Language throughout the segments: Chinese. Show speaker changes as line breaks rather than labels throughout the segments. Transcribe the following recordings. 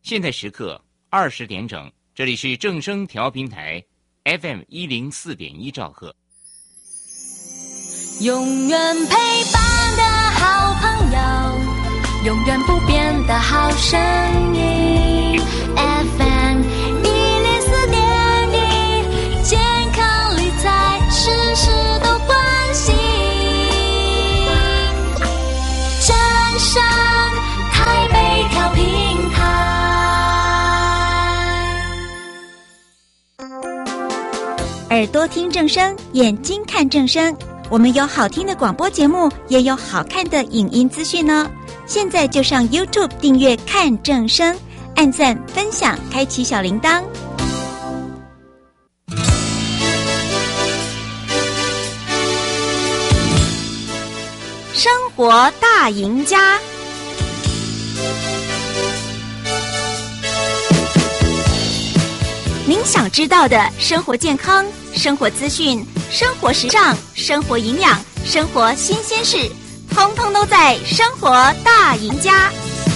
现在时刻20点整，这里是正声调频台 FM104.1兆赫。
永远陪伴的好朋友，永远不变的好声音 FM104.1，健康理财事事都关心，正声台北调频台。
耳朵听正声，眼睛看正声。我们有好听的广播节目，也有好看的影音资讯呢。现在就上 YouTube 订阅看正声，按赞分享，开启小铃铛。生活大赢家，您想知道的生活健康、生活资讯、生活时尚、生活营养、生活新鲜事，通通都在《生活大赢家》。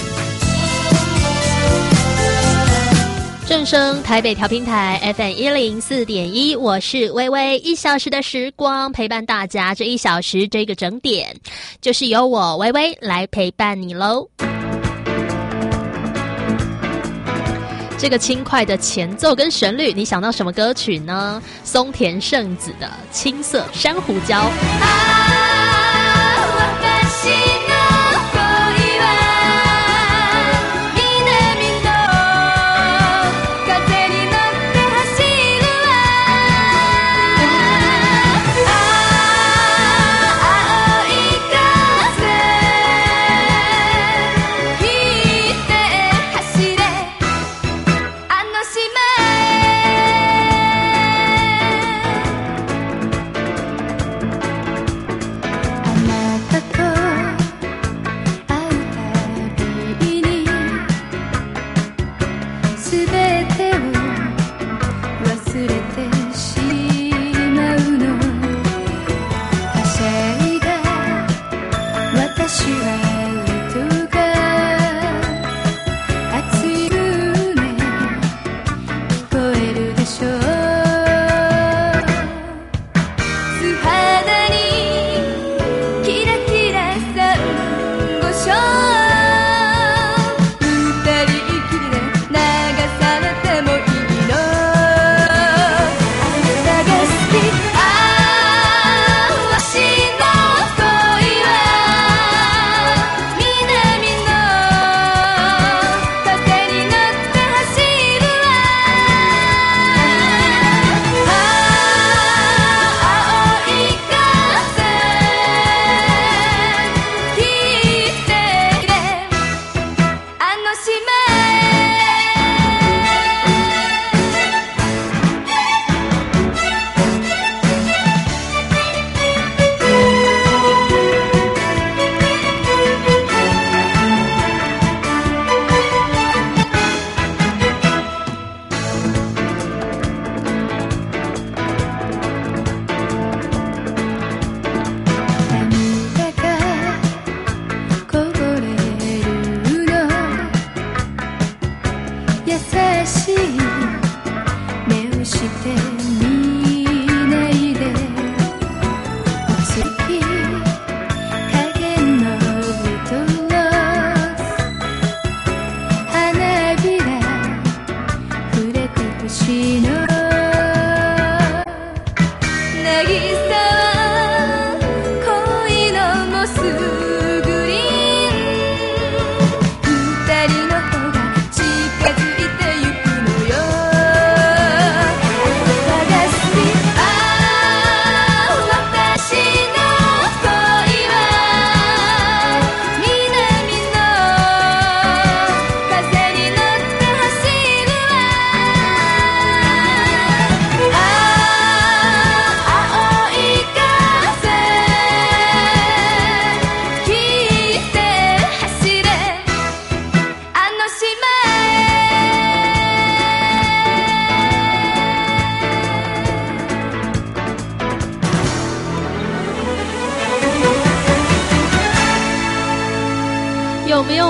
正声台北调频台 FM104.1，我是微微，1小时的时光陪伴大家，这1小时这个整点，就是由我微微来陪伴你喽。这个轻快的前奏跟旋律，你想到什么歌曲呢？松田圣子的《青色珊瑚礁》。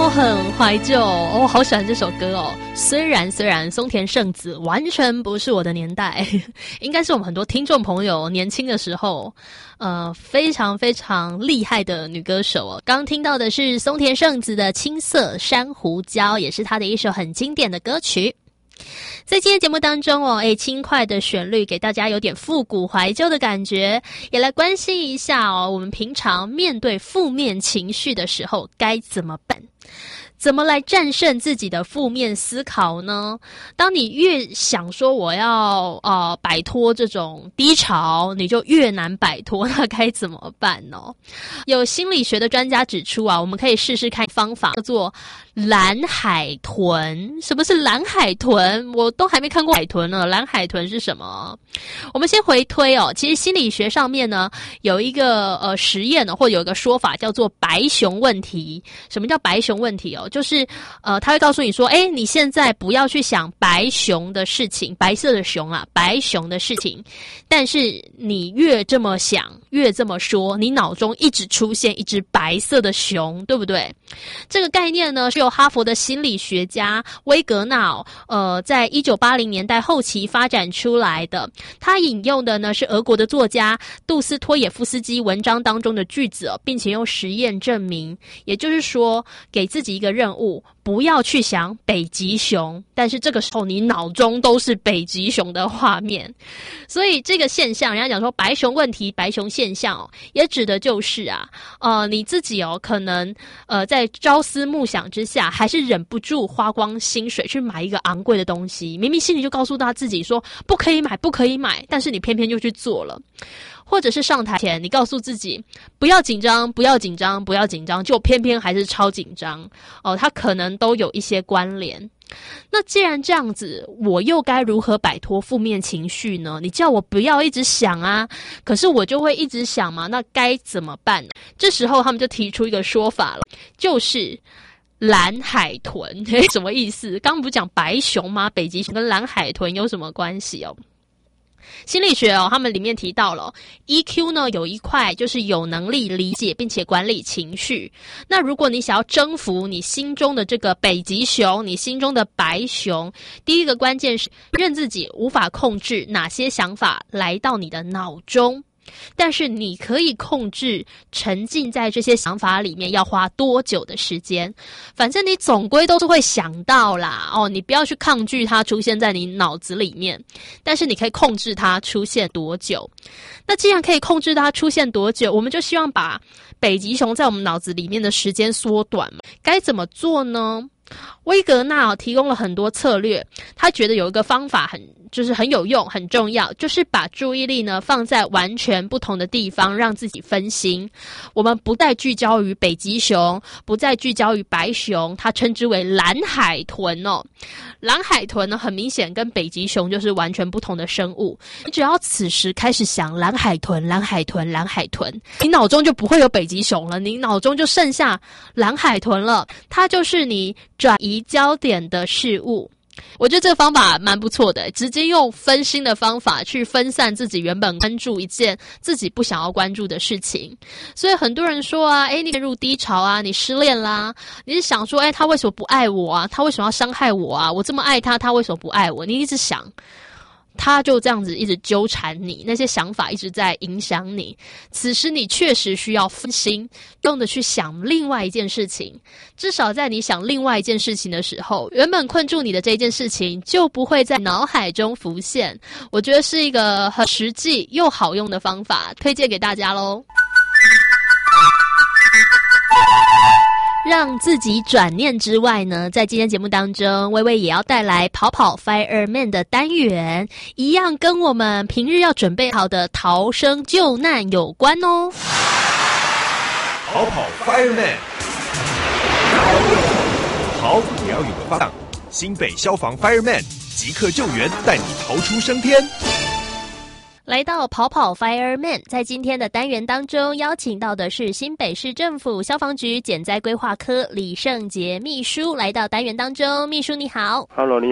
很怀旧哦，我好喜欢这首歌哦。虽然松田圣子完全不是我的年代，应该是我们很多听众朋友年轻的时候，非常非常厉害的女歌手哦。刚听到的是松田圣子的《青色珊瑚礁》，也是她的一首很经典的歌曲。在今天节目当中哦，轻快的旋律给大家有点复古怀旧的感觉，也来关心一下哦，我们平常面对负面情绪的时候该怎么办？怎么来战胜自己的负面思考呢？当你越想说我要摆脱这种低潮，你就越难摆脱，那该怎么办呢？有心理学的专家指出啊，我们可以试试看方法，叫做蓝海豚。什么是蓝海豚？我都还没看过海豚呢，蓝海豚是什么？我们先回推哦，其实心理学上面呢有一个实验呢，或有一个说法叫做白熊问题。什么叫白熊问题哦？就是他会告诉你说，你现在不要去想白熊的事情，白色的熊啊，白熊的事情。但是你越这么想，越这么说，你脑中一直出现一只白色的熊，对不对？这个概念呢是由哈佛的心理学家威格纳在1980年代后期发展出来的。他引用的呢是俄国的作家杜斯托也夫斯基文章当中的句子并且用实验证明。也就是说，给自己一个任务，不要去想北极熊，但是这个时候你脑中都是北极熊的画面。所以这个现象，人家讲说白熊问题、白熊现象也指的就是你自己可能在朝思暮想之下，还是忍不住花光薪水去买一个昂贵的东西，明明心里就告诉他自己说不可以买，不可以买，但是你偏偏就去做了。或者是上台前你告诉自己不要紧张，不要紧张，不要紧张，就偏偏还是超紧张它可能都有一些关联。那既然这样子，我又该如何摆脱负面情绪呢？你叫我不要一直想啊，可是我就会一直想嘛，那该怎么办呢？这时候他们就提出一个说法了，就是蓝海豚。什么意思？刚刚不是讲白熊吗？北极熊跟蓝海豚有什么关系哦？心理学他们里面提到了 EQ 呢，有一块就是有能力理解并且管理情绪。那如果你想要征服你心中的这个北极熊，你心中的白熊，第一个关键是认自己无法控制哪些想法来到你的脑中，但是你可以控制沉浸在这些想法里面要花多久的时间。反正你总归都是会想到啦你不要去抗拒它出现在你脑子里面，但是你可以控制它出现多久。那既然可以控制它出现多久，我们就希望把北极熊在我们脑子里面的时间缩短嘛。该怎么做呢？威格纳提供了很多策略，他觉得有一个方法很有用，很重要，就是把注意力呢放在完全不同的地方，让自己分心。我们不再聚焦于北极熊，不再聚焦于白熊，他称之为蓝海豚蓝海豚呢，很明显跟北极熊就是完全不同的生物。你只要此时开始想蓝海豚，蓝海豚，蓝海豚，你脑中就不会有北极熊了，你脑中就剩下蓝海豚了，它就是你转移焦点的事物。我觉得这个方法蛮不错的，直接用分心的方法去分散自己原本关注一件自己不想要关注的事情。所以很多人说你陷入低潮啊，你失恋啦，你是想说他为什么不爱我啊，他为什么要伤害我啊，我这么爱他，他为什么不爱我，你一直想，他就这样子一直纠缠你，那些想法一直在影响你。此时你确实需要分心，用的去想另外一件事情。至少在你想另外一件事情的时候，原本困住你的这件事情就不会在脑海中浮现。我觉得是一个很实际又好用的方法，推荐给大家咯。让自己转念之外呢，在今天节目当中，薇薇也要带来跑跑 Fireman 的单元，一样跟我们平日要准备好的逃生救难有关哦。
跑跑 Fireman， 跑也要有个方向。新北消防 Fireman 即刻救援，带你逃出升天。
来到跑跑 Fireman， 在今天的单元当中邀请到的是新北市政府消防局减灾规划科李胜杰秘书来到单元当中。秘书你好。
Hello， 你好。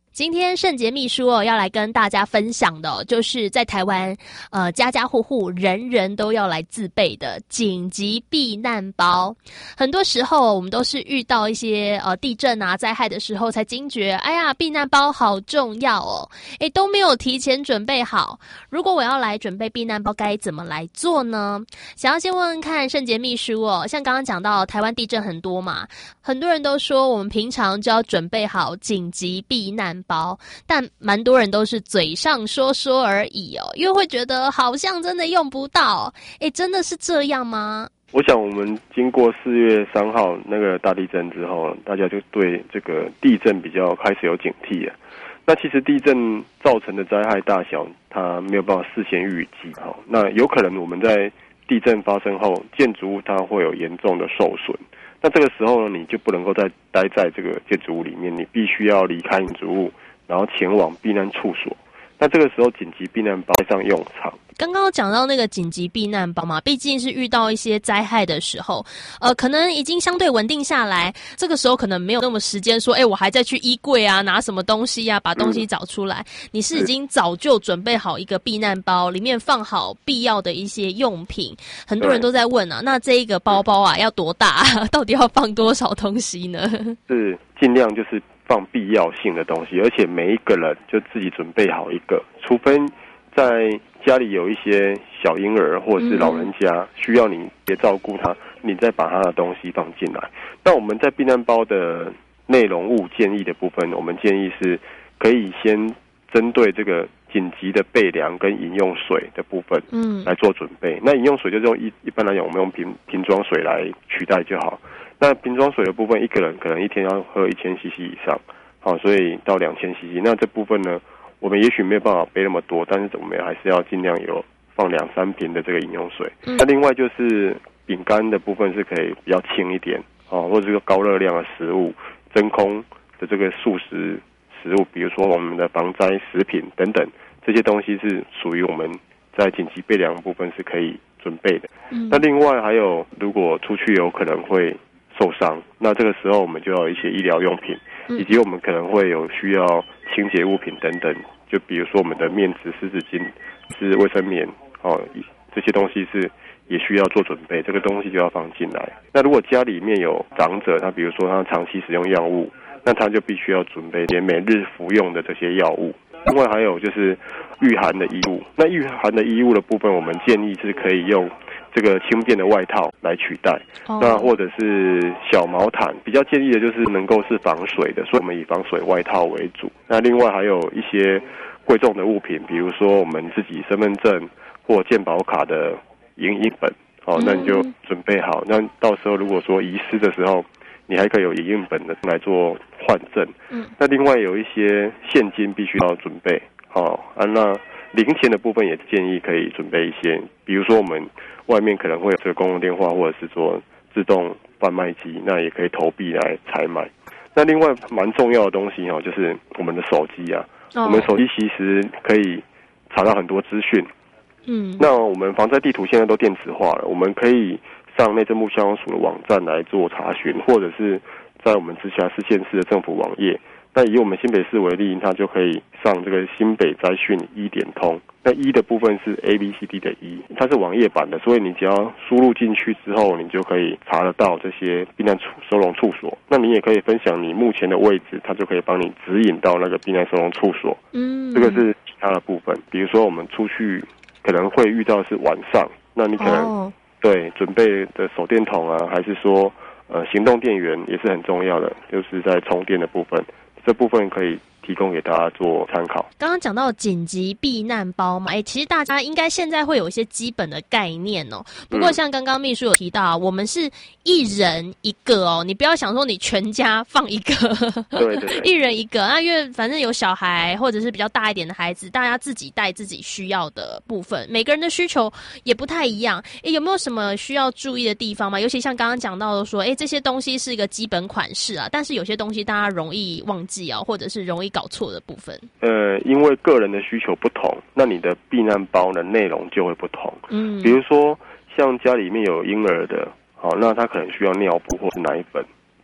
今天圣杰秘书要来跟大家分享的就是在台湾家家户户人人都要来自备的紧急避难包。很多时候我们都是遇到一些地震啊灾害的时候才惊觉，哎呀，避难包好重要哦，都没有提前准备好。如果我要来准备避难包该怎么来做呢？想要先问问看圣杰秘书像刚刚讲到台湾地震很多嘛，很多人都说我们平常就要准备好紧急避难包，但蛮多人都是嘴上说说而已因为会觉得好像真的用不到。真的是这样吗？
我想我们经过4月3号那个大地震之后，大家就对这个地震比较开始有警惕了。那其实地震造成的灾害大小，它没有办法事先预计。那有可能我们在地震发生后，建筑物它会有严重的受损。那这个时候呢，你就不能够再待在这个建筑物里面，你必须要离开建筑物，然后前往避难处所。那这个时候紧急避难包上用场。
刚刚讲到那个紧急避难包嘛，毕竟是遇到一些灾害的时候，可能已经相对稳定下来，这个时候可能没有那么时间说，我还在去衣柜啊拿什么东西啊，把东西找出来。你是已经早就准备好一个避难包，里面放好必要的一些用品。很多人都在问啊，那这一个包包啊要多大？到底要放多少东西呢？
是尽量就是放必要性的东西，而且每一个人就自己准备好一个，除非在家里有一些小婴儿或者是老人家需要你别照顾他，你再把他的东西放进来。那我们在避难包的内容物建议的部分，我们建议是可以先针对这个紧急的备粮跟饮用水的部分来做准备。那饮用水就是用一般来讲我们用瓶装水来取代就好。那瓶装水的部分，一个人可能一天要喝1000cc 以上，所以到2000cc。那这部分呢，我们也许没有办法背那么多，但是我们还是要尽量有放2-3瓶的这个饮用水。那另外就是饼干的部分是可以比较轻一点或者是高热量的食物，真空的这个素食食物，比如说我们的防灾食品等等，这些东西是属于我们在紧急备粮的部分是可以准备的。那另外还有，如果出去有可能会受伤，那这个时候我们就要有一些医疗用品，以及我们可能会有需要清洁物品等等，就比如说我们的面纸、湿纸巾、是卫生棉这些东西是也需要做准备，这个东西就要放进来。那如果家里面有长者，他比如说他长期使用药物，那他就必须要准备每日服用的这些药物。另外还有就是御寒的衣物，那御寒的衣物的部分，我们建议是可以用这个轻便的外套来取代，那或者是小毛毯，比较建议的就是能够是防水的，所以我们以防水外套为主。那另外还有一些贵重的物品，比如说我们自己身份证或健保卡的影印本，那你就准备好，那到时候如果说遗失的时候，你还可以有影印本的来做换证。那另外有一些现金必须要准备，那零钱的部分也建议可以准备一些，比如说我们外面可能会有这个公用电话或者是做自动贩卖机，那也可以投币来采买。那另外蛮重要的东西就是我们的手机啊，我们手机其实可以查到很多资讯。那我们防灾地图现在都电子化了，我们可以上内政部消防署的网站来做查询，或者是在我们直辖市、县市的政府网页。那以我们新北市为例，它就可以上这个新北灾讯1点通。那1的部分是 ABCD 的1，它是网页版的，所以你只要输入进去之后，你就可以查得到这些避难收容处所。那你也可以分享你目前的位置，它就可以帮你指引到那个避难收容处所。这个是其他的部分，比如说我们出去可能会遇到是晚上，那你可能对准备的手电筒啊，还是说行动电源也是很重要的，就是在充电的部分。这部分可以提供给大家做参考。
刚刚讲到紧急避难包嘛，其实大家应该现在会有一些基本的概念不过像刚刚秘书有提到我们是一人一个你不要想说你全家放一个，对，一人一个。那因为反正有小孩或者是比较大一点的孩子，大家自己带自己需要的部分，每个人的需求也不太一样。有没有什么需要注意的地方吗？尤其像刚刚讲到的说，这些东西是一个基本款式啊，但是有些东西大家容易忘记或者是容易搞错的部分。
因为个人的需求不同，那你的避难包的内容就会不同。比如说像家里面有婴儿的，那他可能需要尿布或是奶粉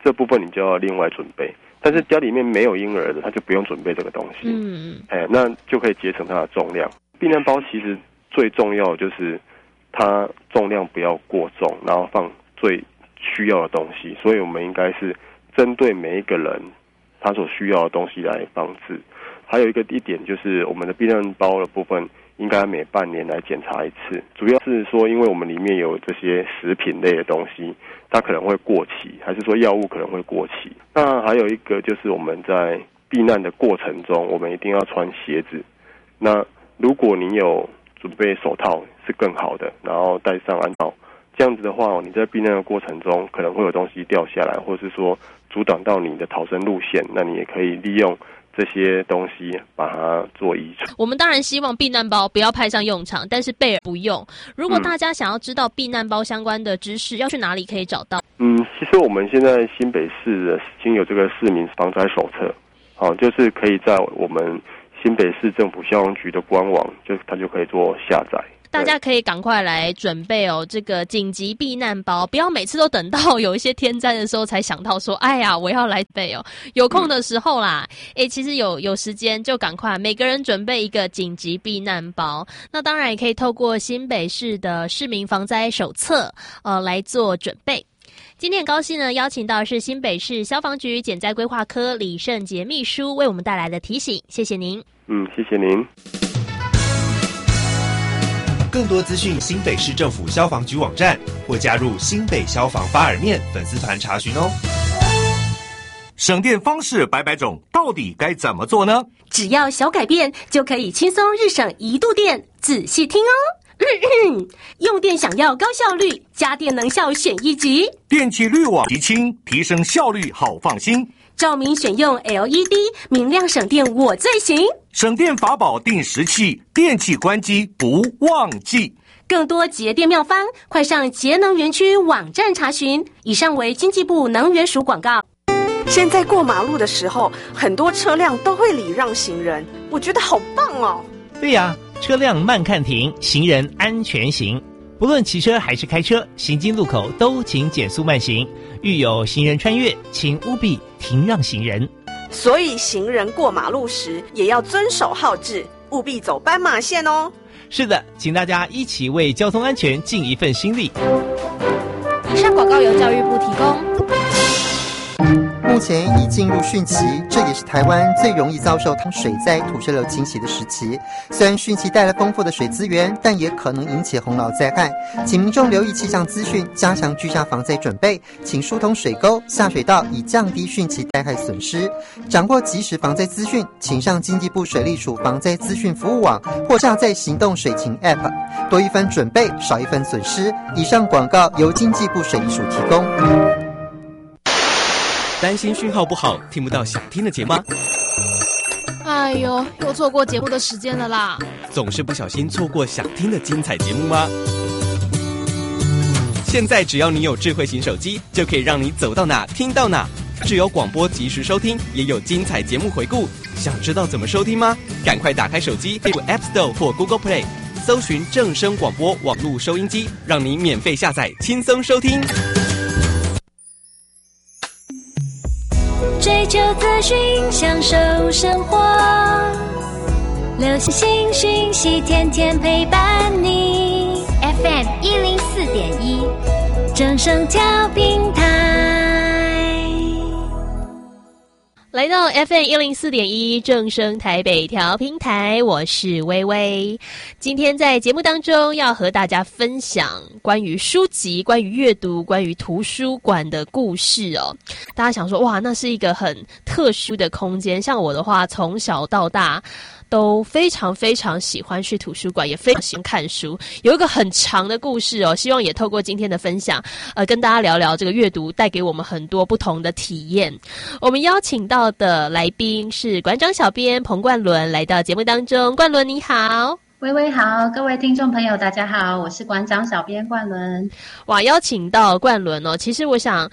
这部分你就要另外准备。但是家里面没有婴儿的，他就不用准备这个东西。那就可以节省它的重量。避难包其实最重要的就是它重量不要过重，然后放最需要的东西。所以我们应该是针对每一个人他所需要的东西来放置。还有一点就是我们的避难包的部分应该每半年来检查一次，主要是说因为我们里面有这些食品类的东西，它可能会过期，还是说药物可能会过期。那还有一个就是我们在避难的过程中，我们一定要穿鞋子。那如果你有准备手套是更好的，然后戴上安套，这样子的话，你在避难的过程中可能会有东西掉下来，或是说阻挡到你的逃生路线，那你也可以利用这些东西把它做移除。
我们当然希望避难包不要派上用场，但是备而不用。如果大家想要知道避难包相关的知识，要去哪里可以找到？
其实我们现在新北市的已经有这个市民防灾手册，就是可以在我们新北市政府消防局的官网，它就可以做下载。
大家可以赶快来准备这个紧急避难包，不要每次都等到有一些天灾的时候才想到说，哎呀，我要来备有空的时候啦，其实有时间就赶快每个人准备一个紧急避难包。那当然也可以透过新北市的市民防灾手册来做准备。今天很高兴呢，邀请到是新北市消防局减灾规划科李胜杰秘书为我们带来的提醒，谢谢您。
谢谢您。
更多资讯新北市政府消防局网站或加入新北消防巴尔面粉丝团查询哦。
省电方式百百种，到底该怎么做呢？
只要小改变，就可以轻松日省1度电。仔细听哦。用电想要高效率，家电能效选一级。
电气滤网极轻，提升效率好放心。
照明选用 LED， 明亮省电我最行。
省电法宝定时器，电器关机不忘记。
更多节电妙方，快上节能园区网站查询。以上为经济部能源署广告。
现在过马路的时候，很多车辆都会礼让行人，我觉得好棒哦。
对呀，车辆慢看停，行人安全行。不论骑车还是开车，行经路口都请减速慢行。遇有行人穿越，请务必停让行人。
所以行人过马路时也要遵守号志，务必走斑马线哦。
是的，请大家一起为交通安全尽一份心力。
以上广告由教育部提供。
目前已进入汛期，这也是台湾最容易遭受水灾、土石流侵袭的时期。虽然汛期带来丰富的水资源，但也可能引起洪涝灾害，请民众留意气象资讯，加强居家防灾准备，请疏通水沟、下水道，以降低汛期灾害损失。掌握即时防灾资讯，请上经济部水利署防灾资讯服务网，或下载行动水情 App， 多一分准备，少一分损失。以上广告由经济部水利署提供。
担心讯号不好，听不到想听的节目吗？
哎呦，又错过节目的时间了啦！
总是不小心错过想听的精彩节目吗？现在只要你有智慧型手机，就可以让你走到哪听到哪。只有广播及时收听，也有精彩节目回顾。想知道怎么收听吗？赶快打开手机，进入 App Store 或 Google Play， 搜寻正声广播网络收音机，让你免费下载，轻松收听。
追求资讯，享受生活，流行新讯息，天天陪伴你。FM 104.1，正声调频台。
来到 FM 104.1正声台北调频台，我是薇薇。今天在节目当中要和大家分享关于书籍、关于阅读、关于图书馆的故事哦。大家想说，哇，那是一个很特殊的空间。像我的话，从小到大都非常非常喜欢去图书馆，也非常喜欢看书。有一个很长的故事哦，希望也透过今天的分享，跟大家聊聊这个阅读带给我们很多不同的体验。我们邀请到的来宾是馆长小编彭冠伦，来到节目当中。冠伦你好。
薇薇好，各位听众朋友大家好，我是馆长小编冠伦。
哇，邀请到冠伦哦，其实我想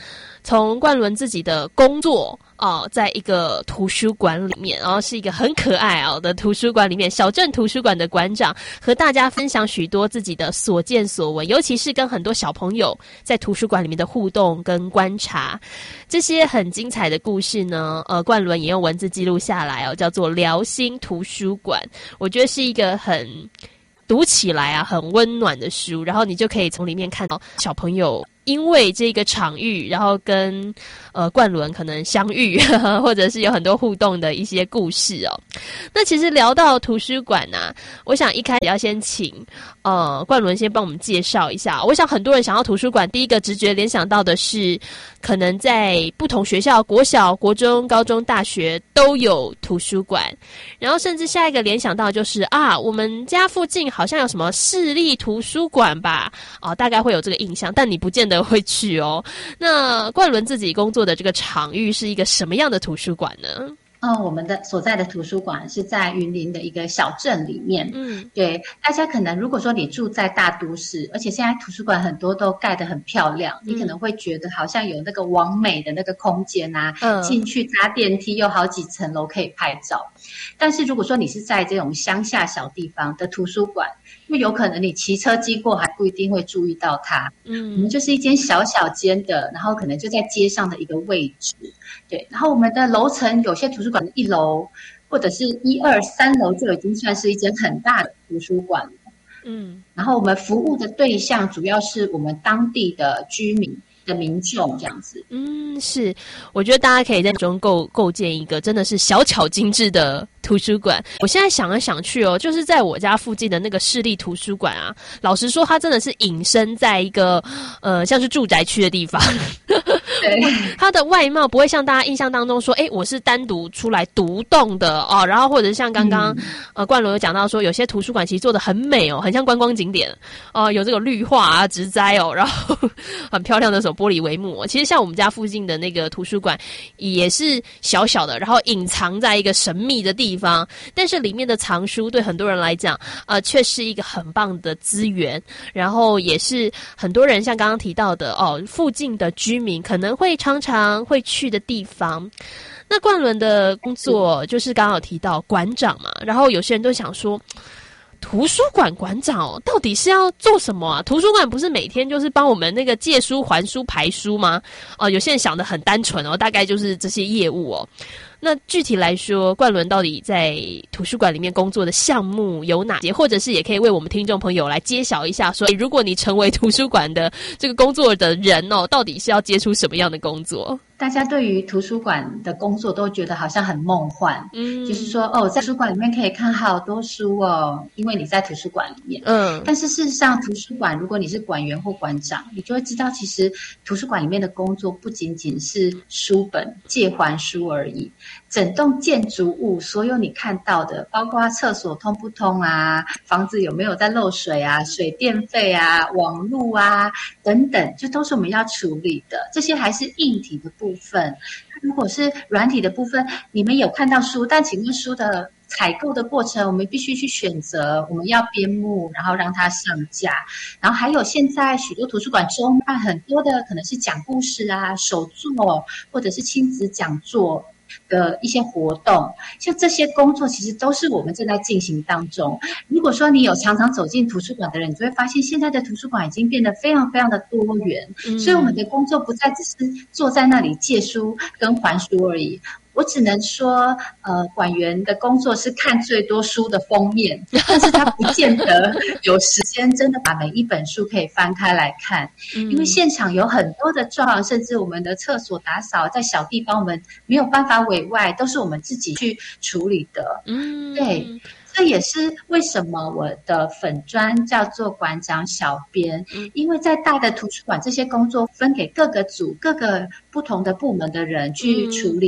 从冠伦自己的工作在一个图书馆里面，然后是一个很可爱的图书馆里面，小镇图书馆的馆长，和大家分享许多自己的所见所闻，尤其是跟很多小朋友在图书馆里面的互动跟观察，这些很精彩的故事呢，冠伦也用文字记录下来叫做聊心图书馆。我觉得是一个很读起来很温暖的书，然后你就可以从里面看到小朋友因为这个场域，然后跟冠伦可能相遇或者是有很多互动的一些故事那其实聊到图书馆我想一开始要先请冠伦先帮我们介绍一下。我想很多人想到图书馆，第一个直觉联想到的是可能在不同学校，国小、国中、高中、大学都有图书馆，然后甚至下一个联想到就是我们家附近好像有什么市立图书馆吧，大概会有这个印象，但你不见得会去那冠伦自己工作的这个场域是一个什么样的图书馆呢？
我们的所在的图书馆是在云林的一个小镇里面。对，大家可能如果说你住在大都市，而且现在图书馆很多都盖得很漂亮，你可能会觉得好像有那个完美的那个空间进去搭电梯有好几层楼可以拍照。但是如果说你是在这种乡下小地方的图书馆，因为有可能你骑车经过还不一定会注意到它。我们就是一间小小间的，然后可能就在街上的一个位置。对，然后我们的楼层有些图书馆的1楼或者是1、2、3楼就已经算是一间很大的图书馆了。然后我们服务的对象主要是我们当地的居民的民众这样子。
是，我觉得大家可以在中构建一个真的是小巧精致的图书馆。我现在想来想去就是在我家附近的那个市立图书馆老实说它真的是隐身在一个像是住宅区的地方。它的外貌不会像大家印象当中说我是单独出来独栋的然后或者像刚刚冠伦有讲到说有些图书馆其实做得很美很像观光景点有这个绿化植栽然后很漂亮的玻璃帷幕其实像我们家附近的那个图书馆也是小小的，然后隐藏在一个神秘的地方，但是里面的藏书对很多人来讲却是一个很棒的资源，然后也是很多人像刚刚提到的附近的居民可能会常常会去的地方。那冠伦的工作就是刚刚有提到馆长嘛，然后有些人都想说图书馆馆长到底是要做什么图书馆不是每天就是帮我们那个借书还书排书吗？有些人想得很单纯大概就是这些业务那具体来说，冠伦到底在图书馆里面工作的项目有哪些？或者是也可以为我们听众朋友来揭晓一下说如果你成为图书馆的这个工作的人到底是要接触什么样的工作？
大家对于图书馆的工作都觉得好像很梦幻，就是说在图书馆里面可以看好多书因为你在图书馆里面。但是事实上图书馆如果你是馆员或馆长，你就会知道其实图书馆里面的工作不仅仅是书本借还书而已，整栋建筑物所有你看到的，包括厕所通不通房子有没有在漏水水电费网路等等，这都是我们要处理的。这些还是硬体的部分。如果是软体的部分，你们有看到书，但请问书的采购的过程我们必须去选择，我们要编目然后让它上架，然后还有现在许多图书馆中办很多的可能是讲故事手作或者是亲子讲座的一些活动，像这些工作其实都是我们正在进行当中。如果说你有常常走进图书馆的人，你就会发现现在的图书馆已经变得非常非常的多元，所以我们的工作不再只是坐在那里借书跟还书而已。我只能说馆员的工作是看最多书的封面，但是他不见得有时间真的把每一本书可以翻开来看，因为现场有很多的状况，甚至我们的厕所打扫在小地方我们没有办法委外，都是我们自己去处理的。对，这也是为什么我的粉专叫做馆长小编，因为在大的图书馆这些工作分给各个组各个不同的部门的人去处理，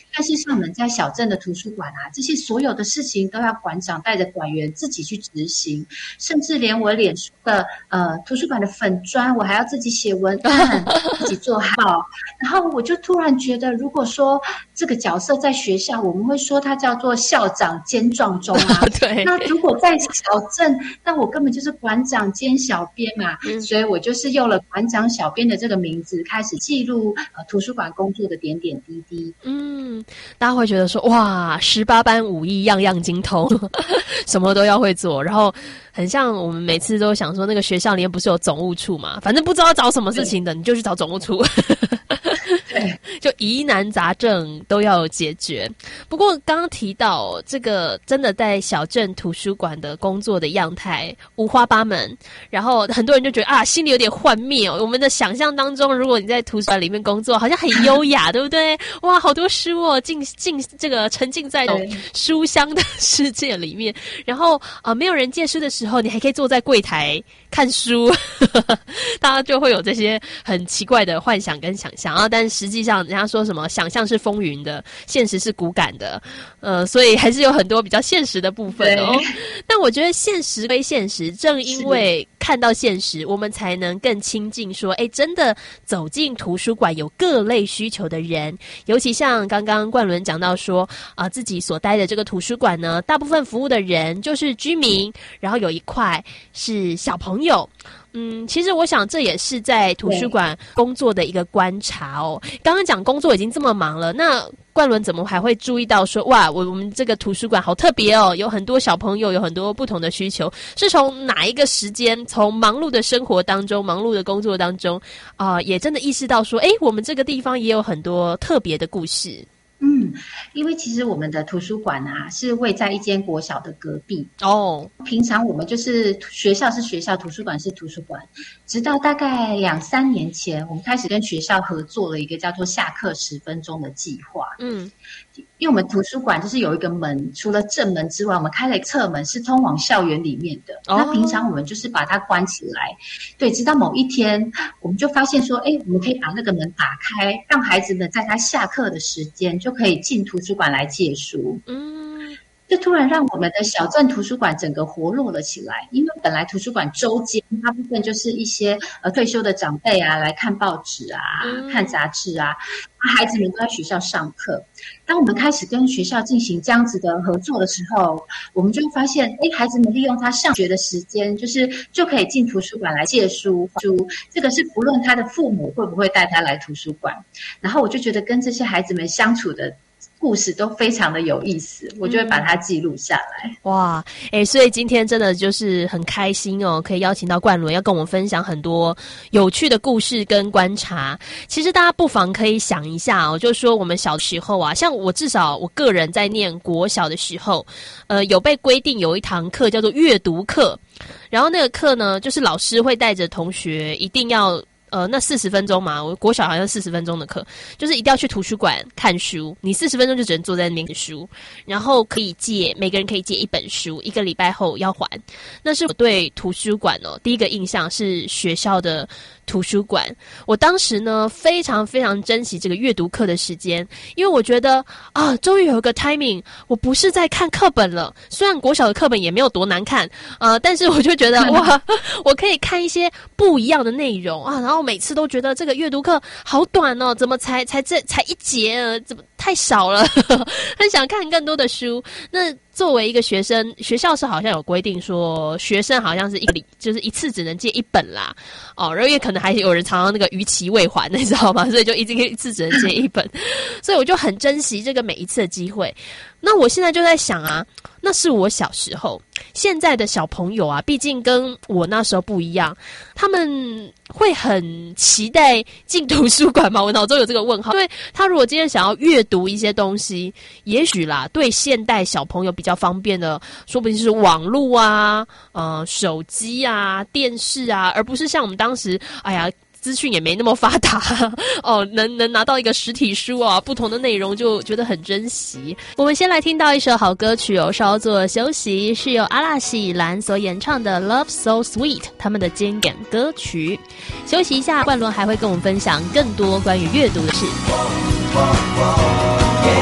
但是像我们在小镇的图书馆啊，这些所有的事情都要馆长带着馆员自己去执行，甚至连我脸书的图书馆的粉专，我还要自己写文案，自己做好。然后我就突然觉得，如果说这个角色在学校，我们会说他叫做校长兼撞钟啊。
对。
那如果在小镇，那我根本就是馆长兼小编嘛。所以我就是用了馆长小编的这个名字，开始记录图书馆工作的点点滴滴。
大家会觉得说，哇，18般武艺样样精通，什么都要会做，然后很像我们每次都想说，那个学校里面不是有总务处嘛，反正不知道找什么事情的，你就去找总务处。对，就疑难杂症都要解决。不过刚刚提到这个，真的在小镇图书馆的工作的样态五花八门，然后很多人就觉得啊，心里有点幻灭哦。我们的想象当中，如果你在图书馆里面工作，好像很优雅，对不对？哇，好多书哦，这个沉浸在书香的世界里面。然后没有人借书的时候，你还可以坐在柜台看书，大家就会有这些很奇怪的幻想跟想象啊。但实际上，人家说什么想象是风云的，现实是骨感的，所以还是有很多比较现实的部分哦。但我觉得现实非现实，正因为看到现实，我们才能更亲近说，真的走进图书馆有各类需求的人，尤其像刚刚冠伦讲到说自己所待的这个图书馆呢，大部分服务的人就是居民，然后有一块是小朋友。其实我想这也是在图书馆工作的一个观察哦。刚刚讲工作已经这么忙了，那冠伦怎么还会注意到说，哇，我们这个图书馆好特别哦，有很多小朋友，有很多不同的需求，是从哪一个时间，从忙碌的生活当中，忙碌的工作当中也真的意识到说，我们这个地方也有很多特别的故事。
因为其实我们的图书馆啊是位在一间国小的隔壁
哦。
平常我们就是学校是学校，图书馆是图书馆。直到大概2-3年前，我们开始跟学校合作了一个叫做下课10分钟的计划。因为我们图书馆就是有一个门，除了正门之外，我们开了一个侧门，是通往校园里面的。那平常我们就是把它关起来，对，直到某一天，我们就发现说，我们可以把那个门打开，让孩子们在他下课的时间就可以进图书馆来借书。就突然让我们的小镇图书馆整个活络了起来。因为本来图书馆周间大部分就是一些退休的长辈啊来看报纸啊、看杂志啊，孩子们都在学校上课。当我们开始跟学校进行这样子的合作的时候，我们就发现孩子们利用他上学的时间，就可以进图书馆来借书。这个是不论他的父母会不会带他来图书馆。然后我就觉得跟这些孩子们相处的故事都非常的有意思，我就会把它记录下来。
哇，所以今天真的就是很开心哦，可以邀请到冠伦要跟我们分享很多有趣的故事跟观察。其实大家不妨可以想一下哦，就是说我们小时候啊，像我至少我个人在念国小的时候，有被规定有一堂课叫做阅读课，然后那个课呢，就是老师会带着同学一定要那40分钟嘛，我国小好像40分钟的课，就是一定要去图书馆看书。你40分钟就只能坐在那边看书，然后可以借，每个人可以借1本书，1个礼拜后要还。那是我对图书馆第一个印象是学校的图书馆。我当时呢非常非常珍惜这个阅读课的时间，因为我觉得终于有一个 timing， 我不是在看课本了。虽然国小的课本也没有多难看但是我就觉得哇，我可以看一些不一样的内容然后每次都觉得这个阅读课好短哦，怎么才一节怎么太少了很想看更多的书。那作为一个学生，学校是好像有规定说，学生好像是就是一次只能借1本啦然后因为可能还有人常常那个逾期未还，你知道吗？所以就一次只能借1本所以我就很珍惜这个每一次的机会。那我现在就在想那是我小时候，现在的小朋友毕竟跟我那时候不一样，他们会很期待进图书馆吗？我脑中有这个问号。因为他如果今天想要阅读一些东西，也许啦，对现代小朋友比较方便的，说不定是网络手机电视而不是像我们当时，资讯也没那么发达能拿到一个实体书不同的内容就觉得很珍惜。我们先来听到一首好歌曲稍作休息，是由阿拉西兰所演唱的 Love So Sweet， 他们的经典歌曲。休息一下，冠伦还会跟我们分享更多关于阅读的事。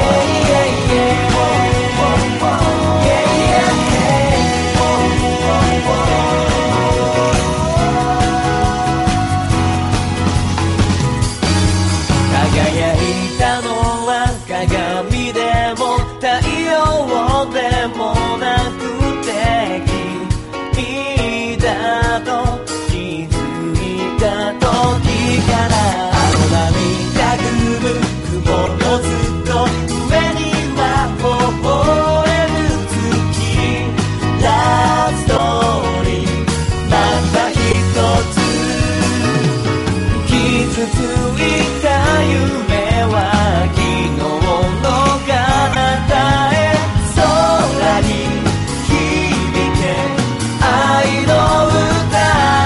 輝いたのは鏡でも太陽でもなくて君だと気づいた時からあの涙ぐむ雲のずっと上には微笑む月ラブストーリーまた一つ傷ついた夢は昨日の彼方へ空に響け愛の歌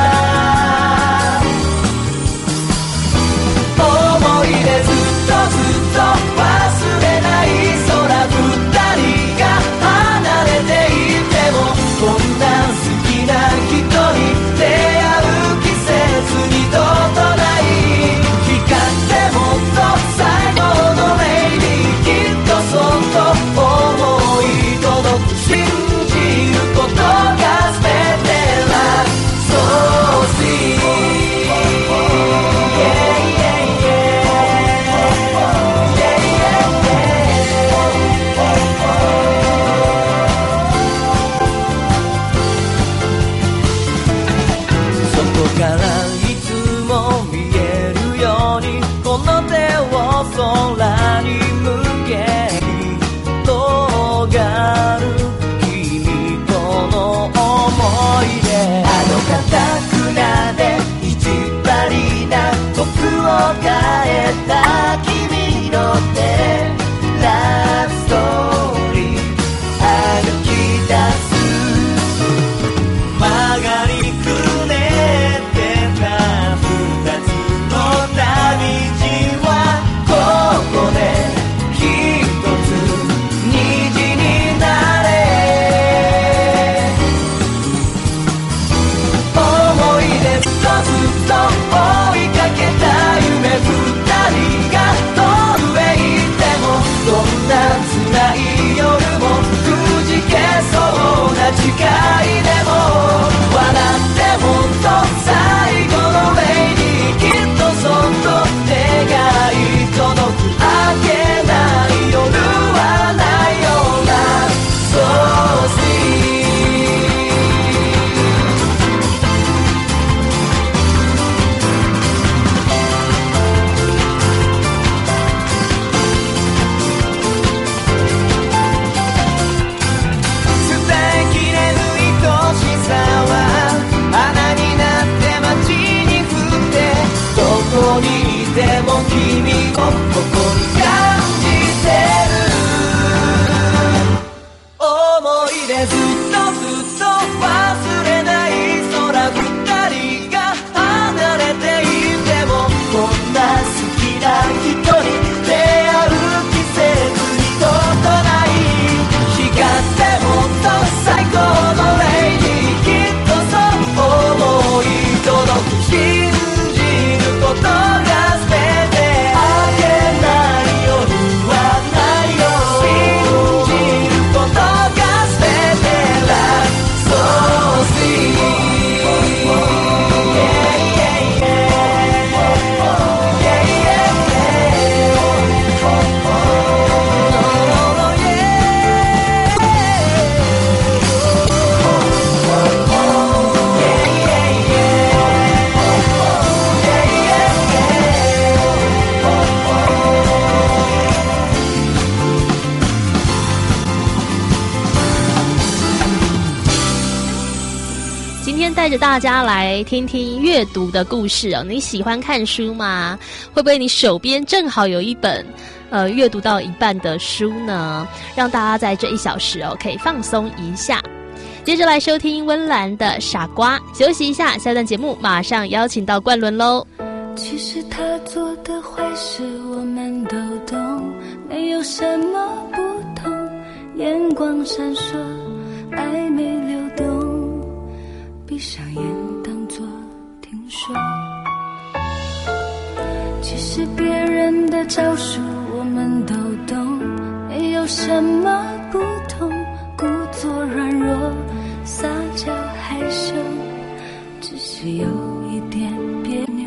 思い出ずっと忘れない空二人が離れていてもこんな好きな人に出会う季節にとどない光ってもっと最後のメイにきっとそっと思い届く信じることが全てだ So sweet外からいつも見えるようにこの手を空に向け広がる君との思い出あの固くなで意地張りな僕を変えた君の手ラブストーリー歩き出す曲がりくねってた二つの旅路はここで一つ虹になれ思い出ずっと追いかけた夢二人が遠くへ行ってもどんな辛い夜もくじけそうな誓いでも笑ってもっと最後のメイにきっとそっと願い届く明けない夜はないような So sweet伝えきれぬ愛しさは花になって街に降ってどこにいても君をここに感じてる思い出ずっと忘れない空二人が離れていてもこんな好きな人に出会う季節にとどない光ってもっと最高のレイにきっとそう思い届く信じることが全て明けない夜はないよ信じることが全てだ So sweet
今天带着大家来听听阅读的故事哦。你喜欢看书吗？会不会你手边正好有一本阅读到一半的书呢？让大家在这1小时可以放松一下。接着来收听温岚的《傻瓜》，休息一下，下段节目马上邀请到冠伦喽。
其实他做的坏事我们都懂，没有什么不同，眼光闪烁，暧昧流动，闭上眼当作听说。其实别人的招数我们都懂， 什么不同？故作软弱，撒娇害羞，只是有一点别扭。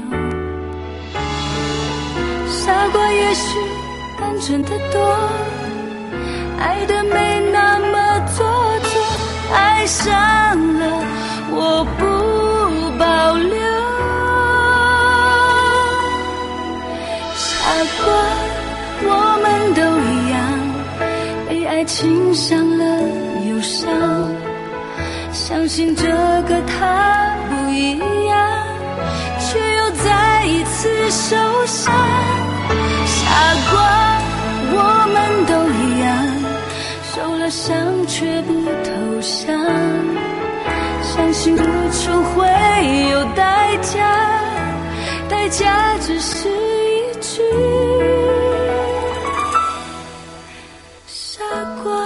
傻瓜也许单纯的多，爱的没那么做作，爱上了我不保留。傻瓜，我们都一样，被爱情伤了忧伤，相信这个他不一样，却又再一次受伤。傻瓜，我们都一样，受了伤却不投降，相信付出会有代价，代价只是一句傻瓜。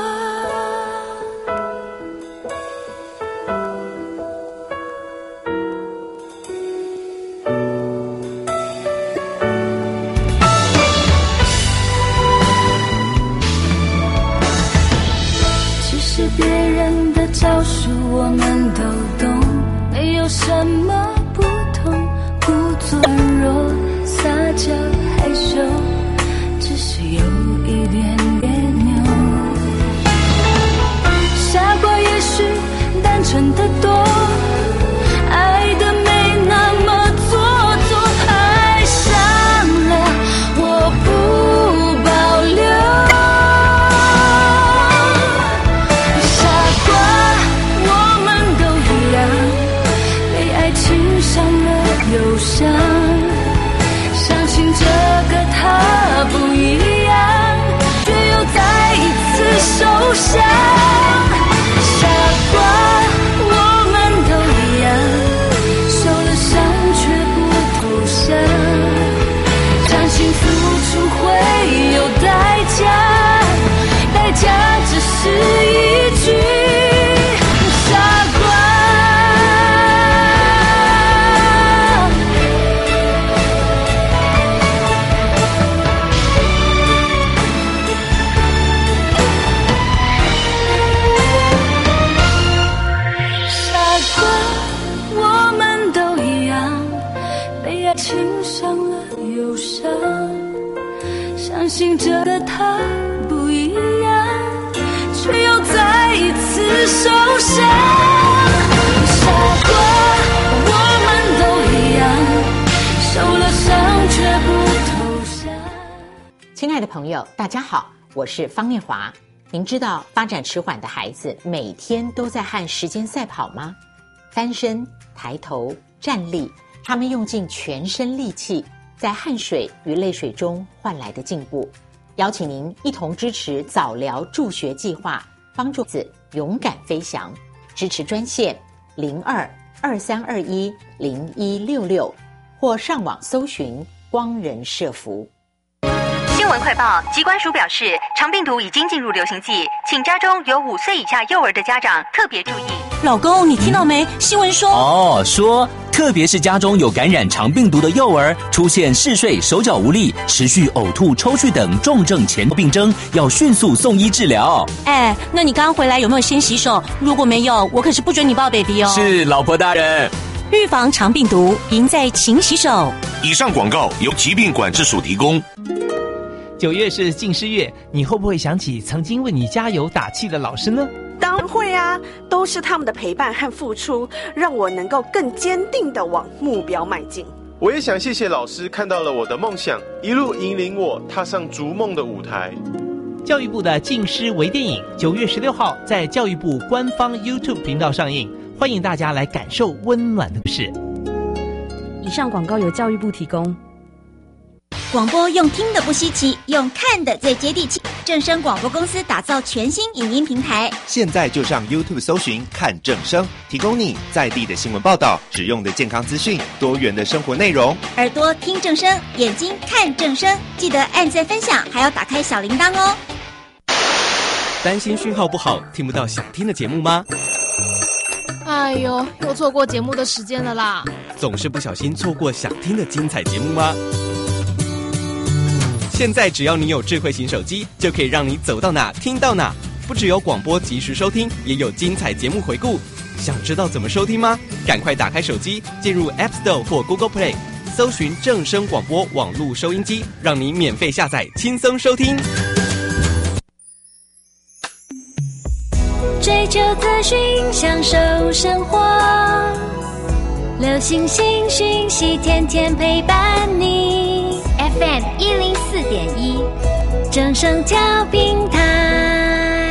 别人的招数我们都懂，没有什么不同，故作弱，撒娇害羞，只是有一点别扭。傻瓜也许单纯的多，爱的没那么做作，爱上了我不保留。忧伤，相信这个他不一样，却又再一次受伤。傻瓜，我们都一样，受了伤却不投降，相信付出会有代价，代价只是一句傻瓜。情伤了忧伤，相信这个他不一样，却又再一次受伤。傻瓜，我们都一样，受了伤却不投降。
亲爱的朋友，大家好，我是方念华。您知道发展迟缓的孩子每天都在和时间赛跑吗？翻身、抬头、站立，他们用尽全身力气，在汗水与泪水中换来的进步。邀请您一同支持早疗助学计划，帮助子勇敢飞翔。支持专线02-2321-0166，或上网搜寻光人社福。
新闻快报，疾管署表示，肠病毒已经进入流行季，请家中有5岁以下幼儿的家长特别注意。
老公，你听到没？新闻说
说特别是家中有感染肠病毒的幼儿，出现嗜睡、手脚无力、持续呕吐、抽搐等重症前病征，要迅速送医治疗。
那你刚回来有没有先洗手？如果没有，我可是不准你抱 baby 哦。
是，老婆大人。
预防肠病毒，赢在勤洗手。
以上广告由疾病管制署提供。
9月是近视月，你会不会想起曾经为你加油打气的老师呢？
当然会啊，都是他们的陪伴和付出，让我能够更坚定地往目标迈进。
我也想谢谢老师看到了我的梦想，一路引领我踏上逐梦的舞台。
教育部的近视微电影9月16号在教育部官方 YouTube 频道上映，欢迎大家来感受温暖的故事。
以上广告由教育部提供。
广播用听的不稀奇，用看的最接地气。正声广播公司打造全新影音平台，
现在就上 YouTube 搜寻看正声，提供你在地的新闻报道、实用的健康资讯、多元的生活内容。
耳朵听正声，眼睛看正声，记得按赞分享，还要打开小铃铛哦。
担心讯号不好，听不到想听的节目吗？
哎呦，又错过节目的时间了啦！
总是不小心错过想听的精彩节目吗？ 现在只要你有智慧型手机，就可以让你走到哪听到哪。不只有广播及时收听，也有精彩节目回顾。想知道怎么收听吗？赶快打开手机，进入 App Store 或 Google Play， 搜寻正声广播网络收音机，让你免费下载，轻松收听。
追求资讯，享受生活，流星星讯息，天天陪伴你。FM 104.1，正声调频台。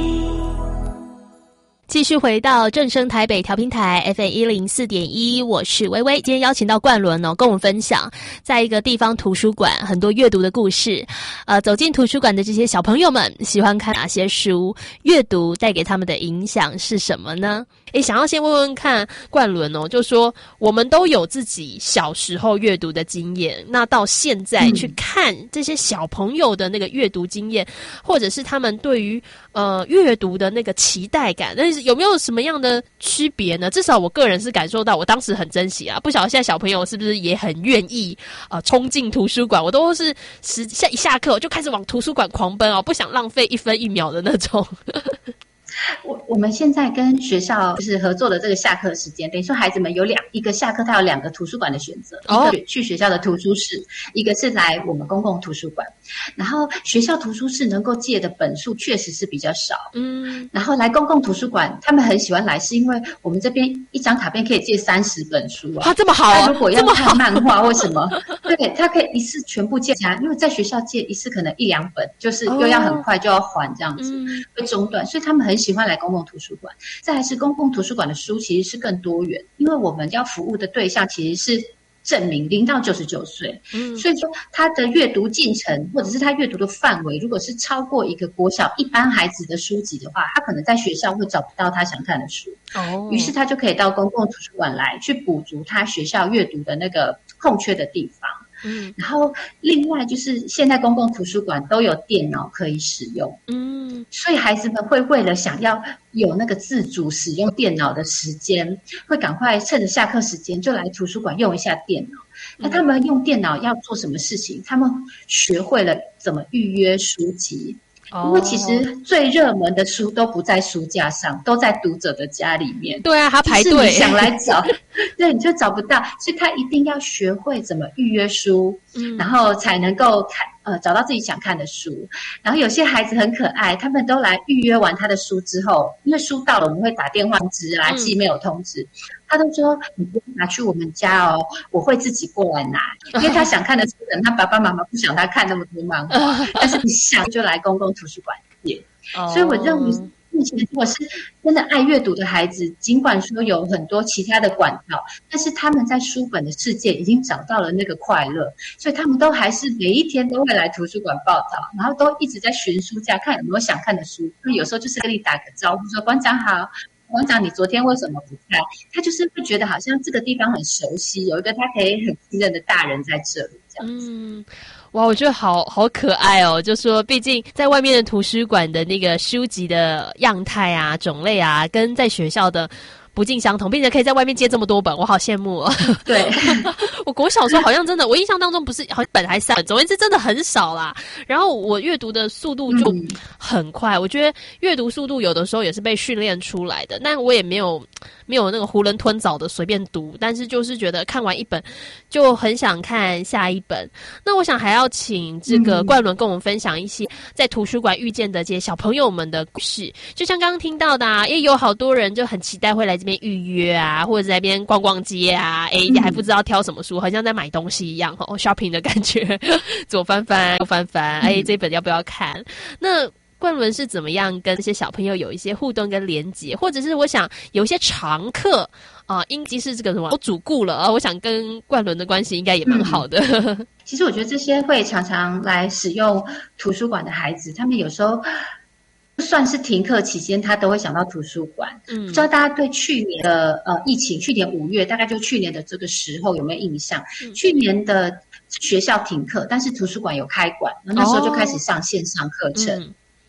继续回到正声台北调频台 FM 104.1，我是薇薇。今天邀请到冠伦跟我们分享，在一个地方图书馆很多阅读的故事。走进图书馆的这些小朋友们喜欢看哪些书？阅读带给他们的影响是什么呢？想要先问问看冠伦就说我们都有自己小时候阅读的经验，那到现在去看这些小朋友的那个阅读经验，或者是他们对于阅读的那个期待感，但是有没有什么样的区别呢？至少我个人是感受到，我当时很珍惜啊，不晓得现在小朋友是不是也很愿意冲进图书馆。我都是一下课我就开始往图书馆狂奔不想浪费1分1秒的那种。
我们现在跟学校就是合作的这个下课时间，等于说孩子们有一个下课他有2个图书馆的选择，一个去学校的图书室，一个是来我们公共图书馆。然后学校图书室能够借的本数确实是比较少，然后来公共图书馆他们很喜欢来，是因为我们这边一张卡片可以借30本书
这么好
他如果要看漫画或什么对，他可以一次全部借下，因为在学校借一次可能1-2本，就是又要很快就要还这样子，会中断，所以他们很喜欢来公共图书馆。再来是公共图书馆的书其实是更多元，因为我们要服务的对象其实是证明0到99岁，所以说他的阅读进程或者是他阅读的范围，如果是超过一个国小一般孩子的书籍的话，他可能在学校会找不到他想看的书，于是他就可以到公共图书馆来去补足他学校阅读的那个空缺的地方。然后另外就是现在公共图书馆都有电脑可以使用，所以孩子们会为了想要有那个自主使用电脑的时间，会赶快趁着下课时间就来图书馆用一下电脑。那他们用电脑要做什么事情？他们学会了怎么预约书籍。因为其实最热门的书都不在书架上，都在读者的家里面。
对啊，他排队，
就是你想来找，对，你就找不到，所以他一定要学会怎么预约书，然后才能够找到自己想看的书。然后有些孩子很可爱，他们都来预约完他的书之后，因为书到了我们会打电话通知啊，寄mail通知，他都说你不用拿去我们家哦，我会自己过来拿，因为他想看的书可能他爸爸妈妈不想他看那么多漫画，但是你想就来公共图书馆借。所以我认为目前如果是真的爱阅读的孩子，尽管说有很多其他的管道，但是他们在书本的世界已经找到了那个快乐，所以他们都还是每一天都会来图书馆报道，然后都一直在寻书架看有没有想看的书。那有时候就是跟你打个招呼说馆长好，馆长你昨天为什么不在？他就是会觉得好像这个地方很熟悉，有一个他可以很信任的大人在这里这样子。
哇，我觉得好可爱哦！就说，毕竟在外面的图书馆的那个书籍的样态啊、种类啊，跟在学校的不尽相同，并且可以在外面借这么多本，我好羡慕哦。
对，
我国小时候好像真的，我印象当中不是好像本还3本，总而言之真的很少啦。然后我阅读的速度就很快，我觉得阅读速度有的时候也是被训练出来的，但我也没有那个囫囵吞枣的随便读，但是就是觉得看完一本就很想看下一本。那我想还要请这个冠伦跟我们分享一些在图书馆遇见的这些小朋友们的故事，就像刚刚听到的啊，也有好多人就很期待会来这边预约啊，或者在那边逛逛街啊，还不知道挑什么书，好像在买东西一样shopping 的感觉，左翻翻右翻翻，这本要不要看？那冠伦是怎么样跟这些小朋友有一些互动跟连结，或者是我想有一些常客应该是这个什么我主顾了我想跟冠伦的关系应该也蛮好的。
其实我觉得这些会常常来使用图书馆的孩子，他们有时候就算是停课期间他都会想到图书馆。不知道大家对去年的疫情，去年5月大概就去年的这个时候有没有印象？去年的学校停课，但是图书馆有开馆，那时候就开始上线上课程。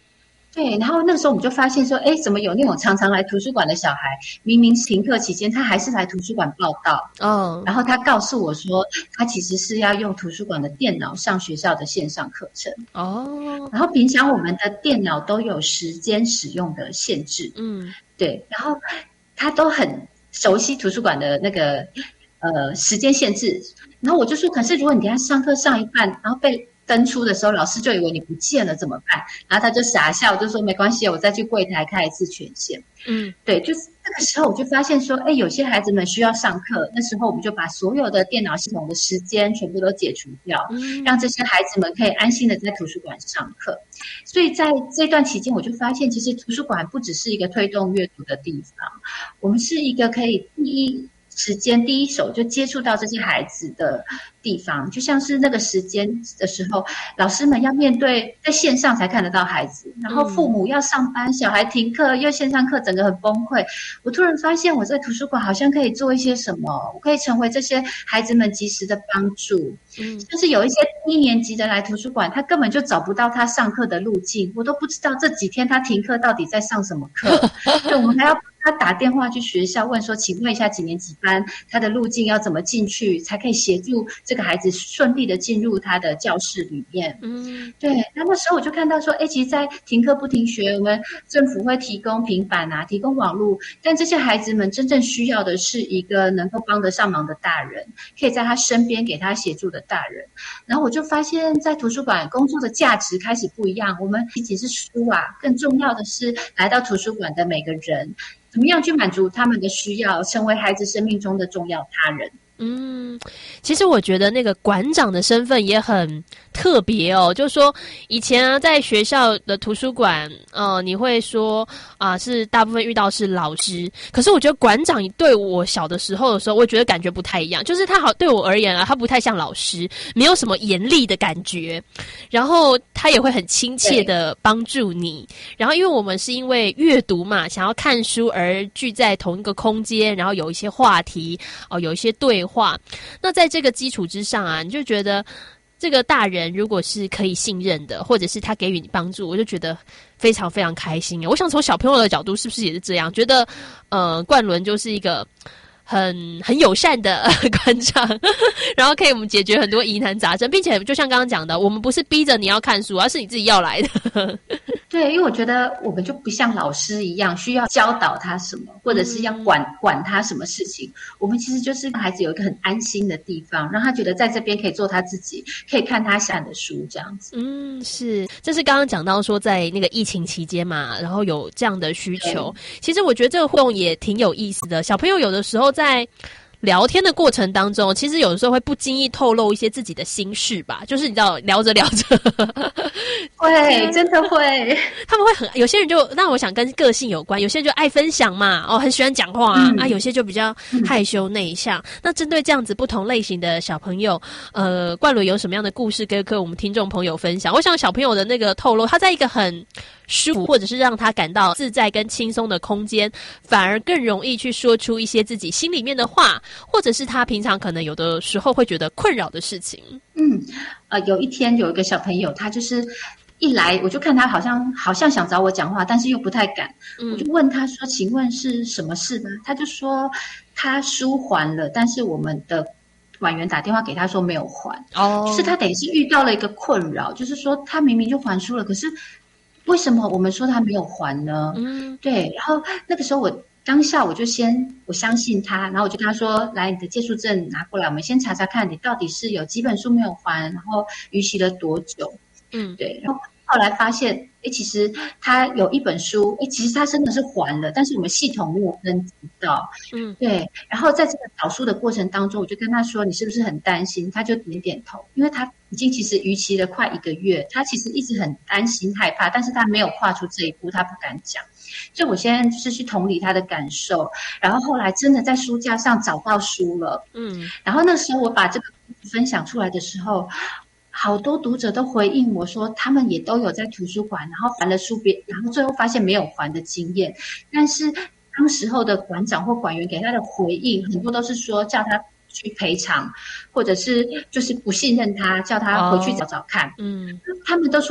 对，然后那个时候我们就发现说，哎，怎么有那种常常来图书馆的小孩，明明停课期间他还是来图书馆报到，然后他告诉我说，他其实是要用图书馆的电脑上学校的线上课程，然后平常我们的电脑都有时间使用的限制，对，然后他都很熟悉图书馆的那个时间限制，然后我就说，可是如果你等一下上课上一半，然后被登出的时候，老师就以为你不见了怎么办？然后他就傻笑，就说没关系，我再去柜台开一次权限。对，就是那个时候我就发现说，哎，有些孩子们需要上课，那时候我们就把所有的电脑系统的时间全部都解除掉，让这些孩子们可以安心的在图书馆上课。所以在这段期间，我就发现，其实图书馆不只是一个推动阅读的地方，我们是一个可以第一手就接触到这些孩子的地方，就像是那个时间的时候，老师们要面对在线上才看得到孩子，然后父母要上班，小孩停课又线上课，整个很崩溃。我突然发现我在图书馆好像可以做一些什么，我可以成为这些孩子们及时的帮助。就是有一些低年级的来图书馆，他根本就找不到他上课的路径，我都不知道这几天他停课到底在上什么课。对，我们还要他打电话去学校问说，请问一下几年级班他的路径要怎么进去，才可以协助这个孩子顺利的进入他的教室里面。对，那时候我就看到说，哎，其实在停课不停学，我们政府会提供平板啊，提供网络，但这些孩子们真正需要的是一个能够帮得上忙的大人，可以在他身边给他协助的大人。然后我就发现在图书馆工作的价值开始不一样，我们仅仅是书啊，更重要的是来到图书馆的每个人，怎么样去满足他们的需要，成为孩子生命中的重要他人。
其实我觉得那个馆长的身份也很特别哦，就是说以前啊，在学校的图书馆，你会说是大部分遇到是老师，可是我觉得馆长对我小的时候，我觉得感觉不太一样，就是他对我而言啊，他不太像老师，没有什么严厉的感觉，然后他也会很亲切的帮助你，然后因为我们是因为阅读嘛，想要看书而聚在同一个空间，然后有一些话题有一些对话，那在这个基础之上啊，你就觉得这个大人如果是可以信任的，或者是他给予你帮助，我就觉得非常非常开心。我想从小朋友的角度是不是也是这样，觉得冠伦就是一个很友善的馆长，然后可以我们解决很多疑难杂症，并且就像刚刚讲的，我们不是逼着你要看书，而是你自己要来的。
对，因为我觉得我们就不像老师一样需要教导他什么，或者是要管他什么事情，我们其实就是让孩子有一个很安心的地方，让他觉得在这边可以做他自己，可以看他喜欢的书这样子。
是，这是刚刚讲到说在那个疫情期间嘛，然后有这样的需求，其实我觉得这个互动也挺有意思的。小朋友有的时候在聊天的过程当中，其实有的时候会不经意透露一些自己的心事吧，就是你知道聊着聊着
会真的会，
他们会有些人就，那我想跟个性有关，有些人就爱分享嘛，很喜欢讲话啊，有些就比较害羞内向。那针对这样子不同类型的小朋友，冠伦有什么样的故事跟我们听众朋友分享？我想小朋友的那个透露，他在一个很舒服或者是让他感到自在跟轻松的空间，反而更容易去说出一些自己心里面的话，或者是他平常可能有的时候会觉得困扰的事情。
有一天有一个小朋友，他就是一来我就看他好像想找我讲话，但是又不太敢，我就问他说，请问是什么事吗？他就说他书还了，但是我们的管员打电话给他说没有还，就是他等于是遇到了一个困扰，就是说他明明就还书了，可是为什么我们说他没有还呢？对，然后那个时候当下我相信他，然后我就跟他说，来，你的借书证拿过来，我们先查查看你到底是有几本书没有还，然后逾期了多久。对，然后后来发现其实他有一本书其实他真的是还了，但是我们系统没有登记到。对，然后在这个找书的过程当中，我就跟他说，你是不是很担心？他就点点头，因为他已经其实逾期了快1个月，他其实一直很担心害怕，但是他没有跨出这一步，他不敢讲。所以我现在就是去同理他的感受，然后后来真的在书架上找到书了。然后那时候我把这个分享出来的时候，好多读者都回应我说，他们也都有在图书馆，然后还了书，然后最后发现没有还的经验。但是当时候的馆长或馆员给他的回应，很多都是说叫他去赔偿，或者是就是不信任他，叫他回去找找看。他们都说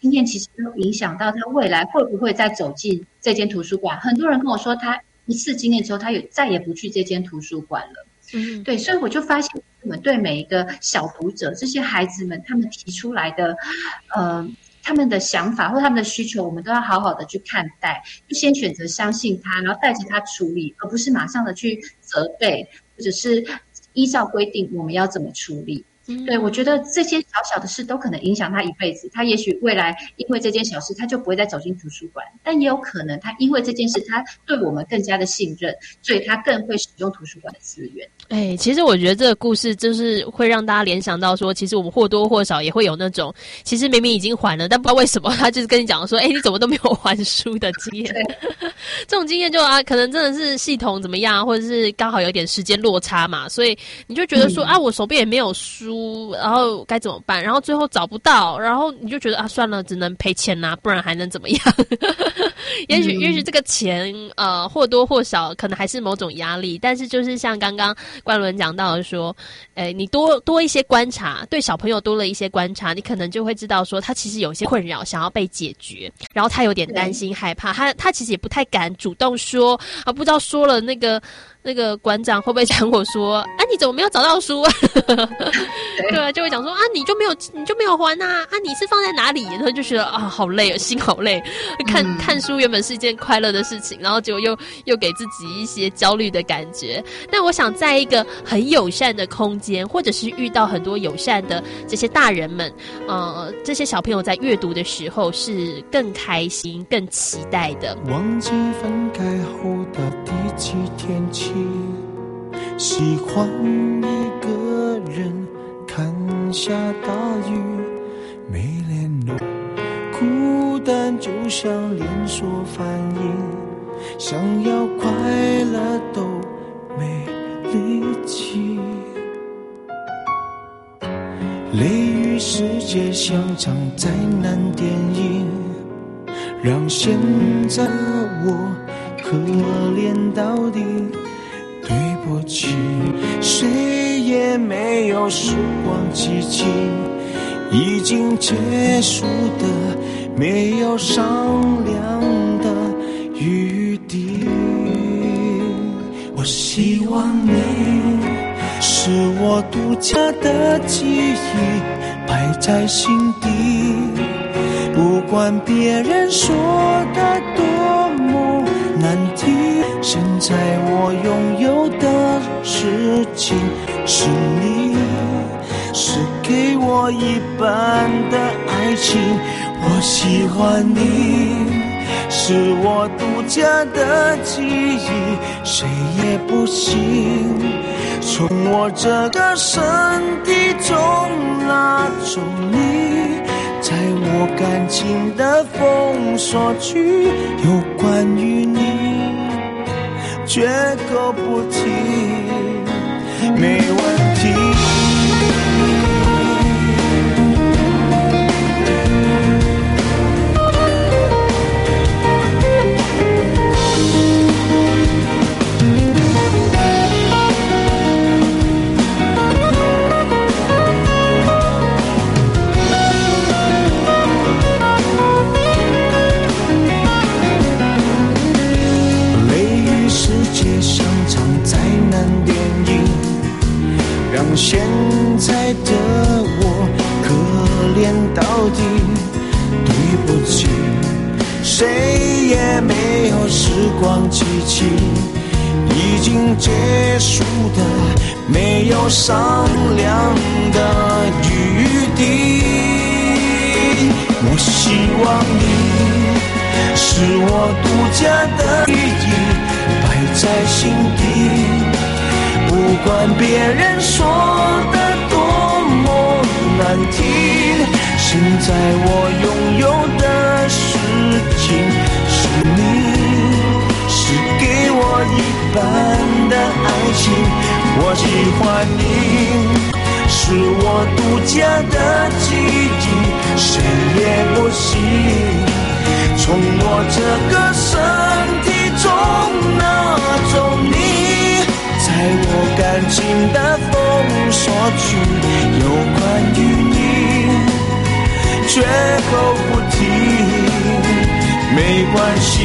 经验其实都影响到他未来会不会再走进这间图书馆。很多人跟我说，他一次经验之后，他再也不去这间图书馆了。对，所以我就发现，我们对每一个小读者，这些孩子们，他们提出来的，他们的想法或他们的需求，我们都要好好的去看待，就先选择相信他，然后带着他处理，而不是马上的去责备，或者是依照规定我们要怎么处理。对，我觉得这些小小的事都可能影响他一辈子。他也许未来因为这件小事，他就不会再走进图书馆，但也有可能他因为这件事，他对我们更加的信任，所以他更会使用图书馆的资源。
其实我觉得这个故事就是会让大家联想到说，其实我们或多或少也会有那种，其实明明已经还了，但不知道为什么他就是跟你讲说，你怎么都没有还书的经验。这种经验就可能真的是系统怎么样，或者是刚好有点时间落差嘛，所以你就觉得说我手边也没有书。然后该怎么办？然后最后找不到，然后你就觉得算了，只能赔钱啦，不然还能怎么样？也许这个钱或多或少可能还是某种压力，但是就是像刚刚冠伦讲到的说，你多一些观察，对小朋友多了一些观察，你可能就会知道说他其实有一些困扰想要被解决，然后他有点担心害怕，他其实也不太敢主动说不知道说了那个馆长会不会讲我说你怎么没有找到书？对，就会讲说你就没有还你是放在哪里？然后就觉得好累，心好累。看书原本是一件快乐的事情，然后结果又给自己一些焦虑的感觉。但我想在一个很友善的空间，或者是遇到很多友善的这些大人们，这些小朋友在阅读的时候是更开心、更期待的。
忘记分开后的第几天起，喜欢一个人看下大雨，没联络，孤单就像连锁反应，想要快乐都没力气。雷雨世界像场灾难电影，让现在的我可怜到底。对不起，谁也没有时光机器，已经结束的没有商量的余地。我希望你是我独家的记忆，摆在心底，不管别人说的多么难听，现在我拥有的事情是你，是给我一半的爱情。我喜欢你，是我独家的记忆，谁也不行从我这个身体中拉走你，在我感情的封锁区，有关于你绝口不提，没问题。让现在的我可怜到底，对不起，谁也没有时光机器，已经结束的没有商量的余地。我希望你是我独家的记忆，摆在心底，不管别人说的多么难听，现在我拥有的事情是你，是给我一半的爱情。我喜欢你，是我独家的记忆，谁也不行从我这个身体中拿走你，在我感情的封锁区，有关于你绝口不提，没关系，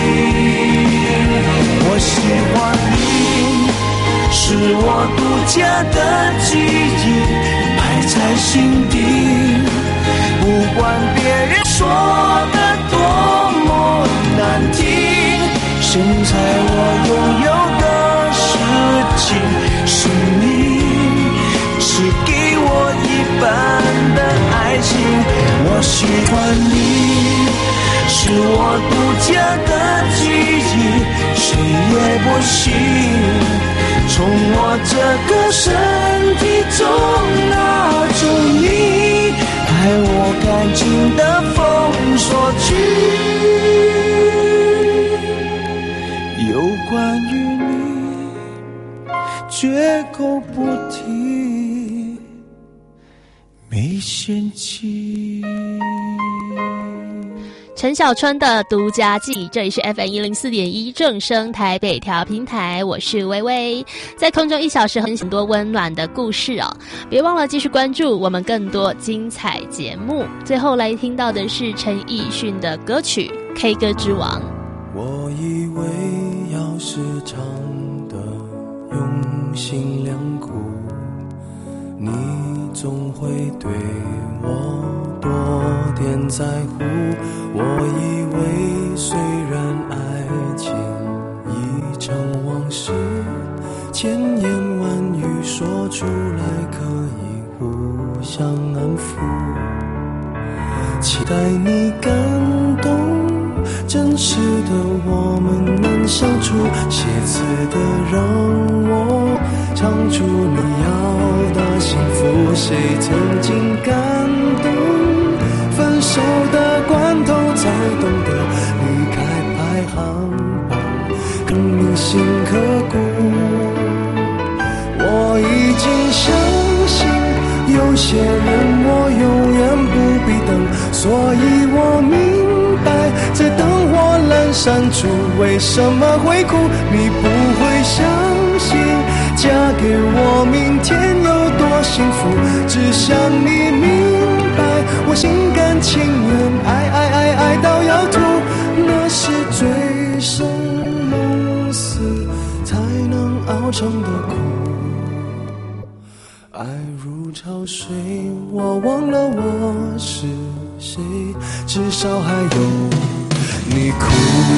我喜欢你，是我独家的记忆，埋在心底，不管别人说的多么难听，现在我拥有的事情是你，是给我一半的爱情，我喜欢你，是我独家的记忆，谁也不行从我这个身体中拿走你爱我感情的封锁区，有关于你绝口不提，没嫌弃。
陈小春的独家记忆，这里是 FM104.1 正声台北调频台，我是薇薇，在空中1小时很多温暖的故事哦，别忘了继续关注我们更多精彩节目。最后来听到的是陈奕迅的歌曲《K 歌之王》。
我以为要是唱的用心良苦，你总会对我多点在乎。我以为虽然爱情已成往事，千言万语说出来可以互相安抚，期待你感动，真实的我们能相处，写词的让我唱出你要的幸福，谁曾经感动，分手的关头才懂得离开排行榜更铭心刻骨。我已经相信有些人我永远不必等，所以我明白在灯火阑珊处为什么会哭。你不会相信嫁给我明天有多幸福，只想你明白我心甘情愿爱到要吐，那是醉生梦死才能熬成的苦。爱如潮水，我忘了我是谁，至少还有你哭。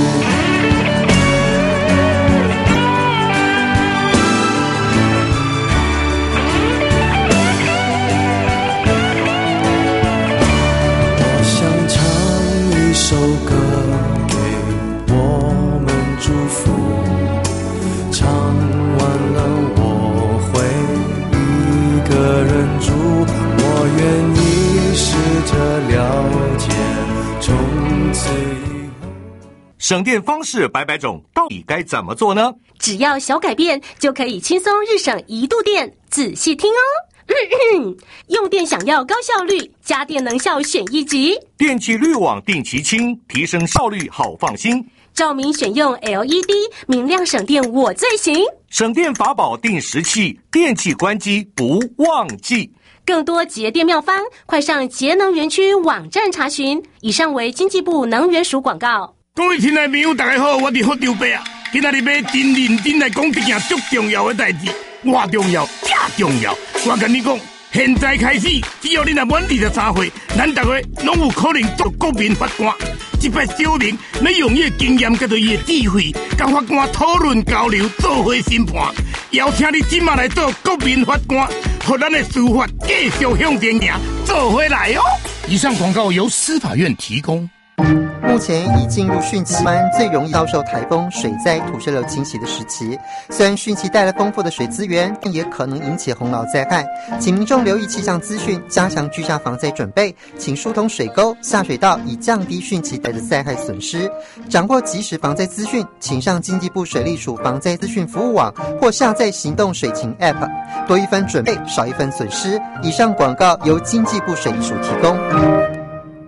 我想唱一首歌给我们祝福，唱完了我会一个人住，我愿意试着了解，从此以后。
省电方式百百种，到底该怎么做呢？
只要小改变，就可以轻松日省1度电。仔细听哦。用电想要高效率，家电能效选一级。
电器滤网定期清，提升效率好放心。
照明选用 LED， 明亮省电我最行。
省电法宝定时器，电器关机不忘记。
更多节电妙方，快上节能园区网站查询。以上为经济部能源署广告。
各位亲爱的朋友，大家好，我是福州伯啊。今仔日要真认真来讲一件足重要的代志，偌重要，正重要。我跟你讲，现在开始，只要你若满23岁，咱大家拢有可能做国民法官。这摆小明要用伊的经验，甲着伊的智慧，甲法官讨论交流，做伙审判。邀请你即马来做国民法官，让咱的司法继续向前行，做伙来哦。以上广告由司法院提供。
目前已进入汛期，最容易遭受台风、水灾、土石流侵袭的时期。虽然汛期带来丰富的水资源，但也可能引起洪涝灾害，请民众留意气象资讯，加强居家防灾准备，请疏通水沟、下水道，以降低汛期带来的灾害损失。掌握即时防灾资讯，请上经济部水利署防灾资讯服务网或下载行动水情 App， 多一分准备，少一分损失。以上广告由经济部水利署提供。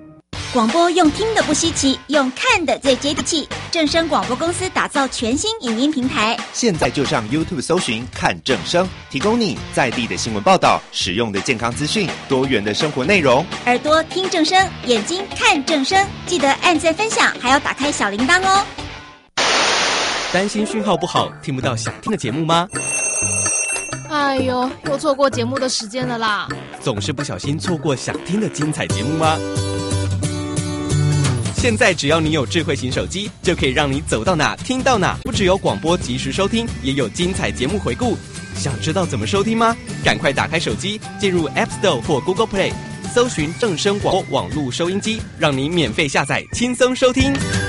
广播用听的不稀奇，用看的最接地气。正声广播公司打造全新影音平台，
现在就上 YouTube 搜寻看正声，提供你在地的新闻报道、实用的健康资讯、多元的生活内容。
耳朵听正声，眼睛看正声，记得按赞分享，还要打开小铃铛哦。
担心讯号不好，听不到想听的节目吗？
哎呦，又错过节目的时间了啦！
总是不小心错过想听的精彩节目吗？现在只要你有智慧型手机，就可以让你走到哪听到哪。不只有广播及时收听，也有精彩节目回顾。想知道怎么收听吗？赶快打开手机，进入 App Store 或 Google Play， 搜寻正声广播网络收音机，让你免费下载，轻松收听。